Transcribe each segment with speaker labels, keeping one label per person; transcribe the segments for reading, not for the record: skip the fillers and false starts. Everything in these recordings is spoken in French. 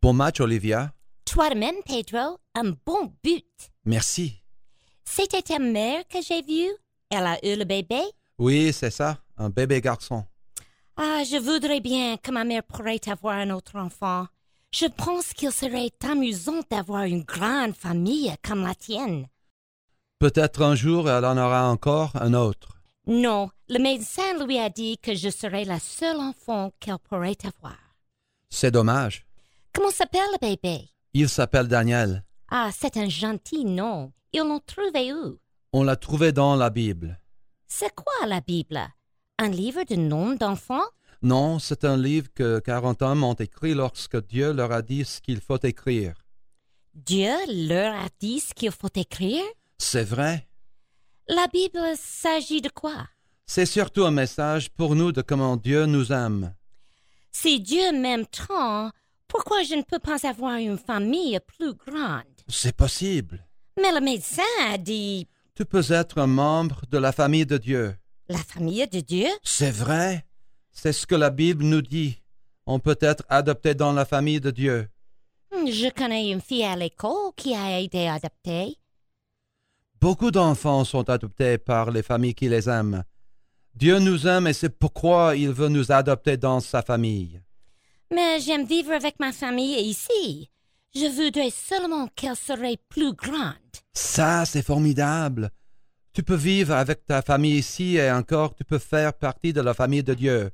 Speaker 1: Bon match, Olivia.
Speaker 2: Toi de même, Pedro, un bon but.
Speaker 1: Merci.
Speaker 2: C'était ta mère que j'ai vue? Elle a eu le bébé?
Speaker 1: Oui, c'est ça, un bébé garçon.
Speaker 2: Ah, je voudrais bien que ma mère pourrait avoir un autre enfant. Je pense qu'il serait amusant d'avoir une grande famille comme la tienne.
Speaker 1: Peut-être un jour, elle en aura encore un autre.
Speaker 2: Non, le médecin lui a dit que je serais la seule enfant qu'elle pourrait avoir.
Speaker 1: C'est dommage.
Speaker 2: Comment s'appelle le bébé?
Speaker 1: Il s'appelle Daniel.
Speaker 2: Ah, c'est un gentil nom. Ils l'ont trouvé où?
Speaker 1: On l'a trouvé dans la Bible.
Speaker 2: C'est quoi la Bible? Un livre de noms d'enfants?
Speaker 1: Non, c'est un livre que 40 hommes ont écrit lorsque Dieu leur a dit ce qu'il faut écrire.
Speaker 2: Dieu leur a dit ce qu'il faut écrire?
Speaker 1: C'est vrai.
Speaker 2: La Bible s'agit de quoi?
Speaker 1: C'est surtout un message pour nous de comment Dieu nous aime.
Speaker 2: Si Dieu m'aime tant, pourquoi je ne peux pas avoir une famille plus grande?
Speaker 1: C'est possible.
Speaker 2: Mais le médecin a dit...
Speaker 1: Tu peux être un membre de la famille de Dieu.
Speaker 2: La famille de Dieu?
Speaker 1: C'est vrai. C'est ce que la Bible nous dit. On peut être adopté dans la famille de Dieu.
Speaker 2: Je connais une fille à l'école qui a été adoptée.
Speaker 1: Beaucoup d'enfants sont adoptés par les familles qui les aiment. Dieu nous aime et c'est pourquoi il veut nous adopter dans sa famille.
Speaker 2: Mais j'aime vivre avec ma famille ici. Je voudrais seulement qu'elle serait plus grande.
Speaker 1: Ça, c'est formidable. Tu peux vivre avec ta famille ici et encore tu peux faire partie de la famille de Dieu.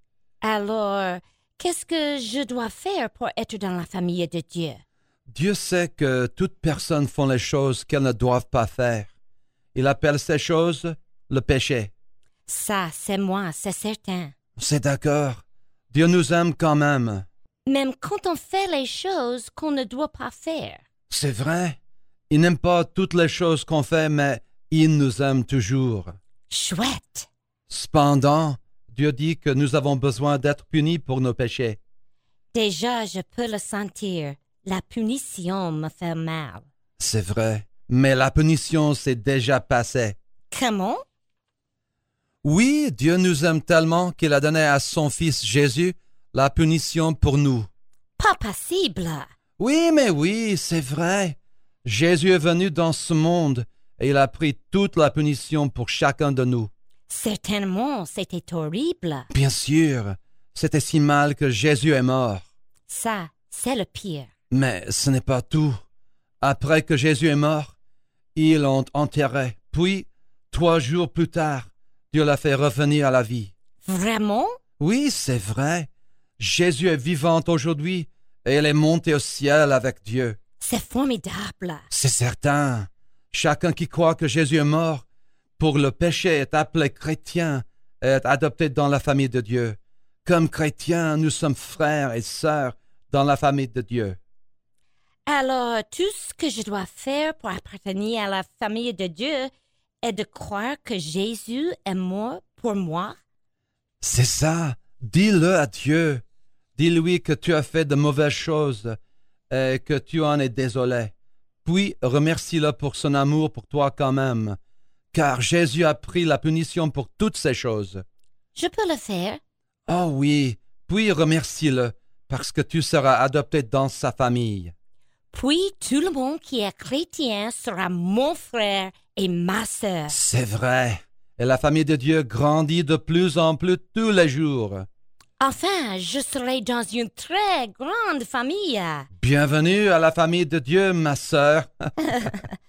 Speaker 2: Alors, qu'est-ce que je dois faire pour être dans la famille de Dieu?
Speaker 1: Dieu sait que toutes personnes font les choses qu'elles ne doivent pas faire. Il appelle ces choses le péché.
Speaker 2: Ça, c'est moi, c'est certain.
Speaker 1: C'est d'accord. Dieu nous aime quand même.
Speaker 2: Même quand on fait les choses qu'on ne doit pas faire.
Speaker 1: C'est vrai. Il n'aime pas toutes les choses qu'on fait, mais il nous aime toujours.
Speaker 2: Chouette!
Speaker 1: Cependant, Dieu dit que nous avons besoin d'être punis pour nos péchés.
Speaker 2: Déjà, je peux le sentir. La punition me fait mal.
Speaker 1: C'est vrai, mais la punition s'est déjà passée.
Speaker 2: Comment?
Speaker 1: Oui, Dieu nous aime tellement qu'il a donné à son Fils Jésus la punition pour nous.
Speaker 2: Pas possible!
Speaker 1: Oui, mais oui, c'est vrai. Jésus est venu dans ce monde et il a pris toute la punition pour chacun de nous.
Speaker 2: Certainement, c'était horrible.
Speaker 1: Bien sûr, c'était si mal que Jésus est mort.
Speaker 2: Ça, c'est le pire.
Speaker 1: Mais ce n'est pas tout. Après que Jésus est mort, ils l'ont enterré. Puis, 3 jours plus tard, Dieu l'a fait revenir à la vie.
Speaker 2: Vraiment?
Speaker 1: Oui, c'est vrai. Jésus est vivant aujourd'hui et il est monté au ciel avec Dieu.
Speaker 2: C'est formidable.
Speaker 1: C'est certain. Chacun qui croit que Jésus est mort pour le péché est appelé chrétien et est adopté dans la famille de Dieu. Comme chrétiens, nous sommes frères et sœurs dans la famille de Dieu.
Speaker 2: Alors, tout ce que je dois faire pour appartenir à la famille de Dieu est de croire que Jésus est mort pour moi?
Speaker 1: C'est ça. Dis-le à Dieu. Dis-lui que tu as fait de mauvaises choses et que tu en es désolé. Puis remercie-le pour son amour pour toi quand même, car Jésus a pris la punition pour toutes ces choses.
Speaker 2: Je peux le faire.
Speaker 1: Oh oui, puis remercie-le, parce que tu seras adopté dans sa famille.
Speaker 2: Puis tout le monde qui est chrétien sera mon frère et ma sœur.
Speaker 1: C'est vrai, et la famille de Dieu grandit de plus en plus tous les jours.
Speaker 2: Enfin, je serai dans une très grande famille.
Speaker 1: Bienvenue à la famille de Dieu, ma sœur.